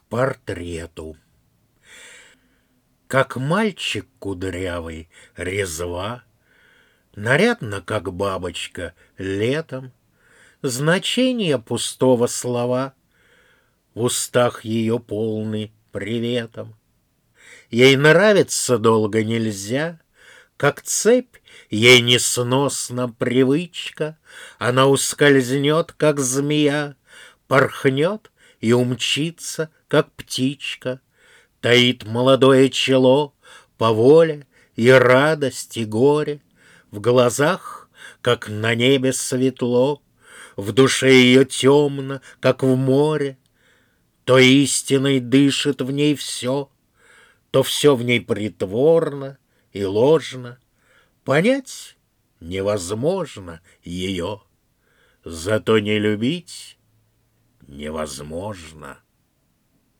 портрету. Как мальчик кудрявый, резва, нарядно, как бабочка, летом, значение пустого слова в устах ее полны приветом. Ей нравится долго нельзя, как цепь, ей несносна привычка, она ускользнет, как змея, порхнет и умчится, как птичка, таит молодое чело по воле и радость, и горе, в глазах, как на небе светло, в душе ее темно, как в море, то истиной дышит в ней все, то все в ней притворно и ложно. Понять невозможно ее, зато не любить невозможно.